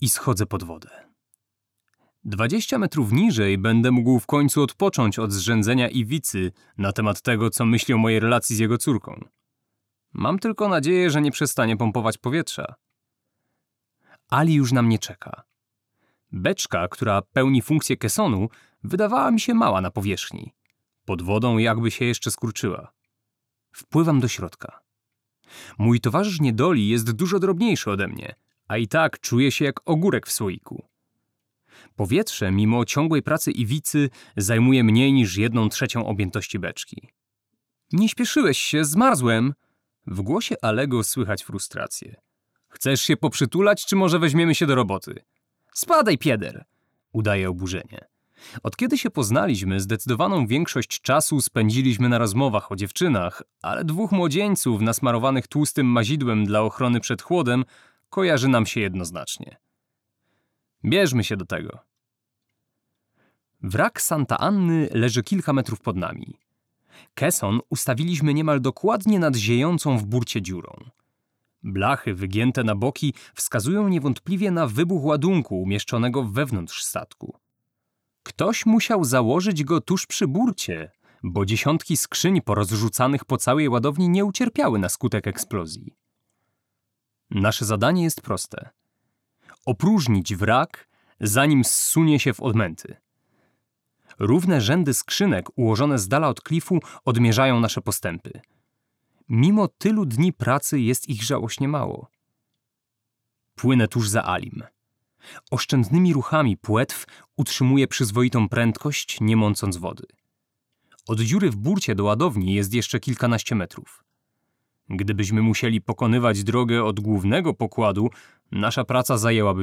i schodzę pod wodę. 20 metrów niżej będę mógł w końcu odpocząć od zrzędzenia Iwicy na temat tego, co myśli o mojej relacji z jego córką. Mam tylko nadzieję, że nie przestanie pompować powietrza. Ali już na mnie czeka. Beczka, która pełni funkcję kesonu, wydawała mi się mała na powierzchni. Pod wodą jakby się jeszcze skurczyła. Wpływam do środka. Mój towarzysz niedoli jest dużo drobniejszy ode mnie, a i tak czuje się jak ogórek w słoiku. Powietrze, mimo ciągłej pracy Iwicy, zajmuje mniej niż 1/3 objętości beczki. Nie śpieszyłeś się, zmarzłem! W głosie Alego słychać frustrację. Chcesz się poprzytulać, czy może weźmiemy się do roboty? Spadaj, pieder! Udaje oburzenie. Od kiedy się poznaliśmy, zdecydowaną większość czasu spędziliśmy na rozmowach o dziewczynach, ale 2 młodzieńców nasmarowanych tłustym mazidłem dla ochrony przed chłodem kojarzy nam się jednoznacznie. Bierzmy się do tego. Wrak Santa Anny leży kilka metrów pod nami. Keson ustawiliśmy niemal dokładnie nad ziejącą w burcie dziurą. Blachy wygięte na boki wskazują niewątpliwie na wybuch ładunku umieszczonego wewnątrz statku. Ktoś musiał założyć go tuż przy burcie, bo dziesiątki skrzyń porozrzucanych po całej ładowni nie ucierpiały na skutek eksplozji. Nasze zadanie jest proste. Opróżnić wrak, zanim zsunie się w odmęty. Równe rzędy skrzynek ułożone z dala od klifu odmierzają nasze postępy. Mimo tylu dni pracy jest ich żałośnie mało. Płynę tuż za Alim. Oszczędnymi ruchami płetw utrzymuje przyzwoitą prędkość, nie mącąc wody. Od dziury w burcie do ładowni jest jeszcze kilkanaście metrów. Gdybyśmy musieli pokonywać drogę od głównego pokładu, nasza praca zajęłaby